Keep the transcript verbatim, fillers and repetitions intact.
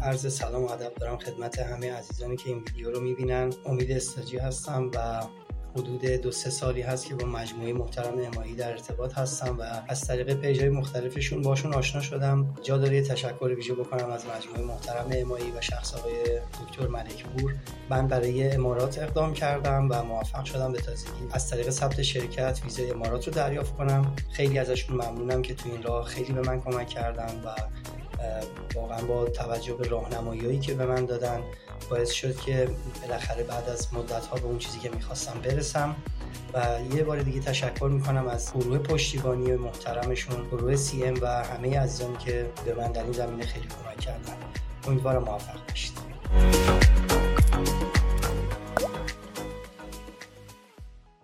عرض سلام و ادب دارم خدمت همه عزیزانی که این ویدیو رو میبینن. امید استاجی هستم و حدود دو سه سالی هست که با مجموعه محترم امایی در ارتباط هستم و از طریق پیج‌های مختلفشون باشون آشنا شدم. جا داره تشکر ویژه بکنم از مجموعه محترم امایی و شخص آقای دکتر ملکپور. من برای امارات اقدام کردم و موفق شدم به تازگی از طریق ثبت شرکت ویزای امارات رو دریافت کنم. خیلی ازشون ممنونم که تو این راه خیلی به من کمک کردن و واقعا با توجه به راهنمایی‌هایی که به من دادن باعث شد که بالاخره بعد از مدت‌ها به اون چیزی که می‌خواستم برسم. و یه بار دیگه تشکر می‌کنم از گروه پشتیبانی محترمشون، گروه سی ام و همه عزیزانی که به من در این زمینه خیلی کمک کردن. امیدوارم موفق باشید.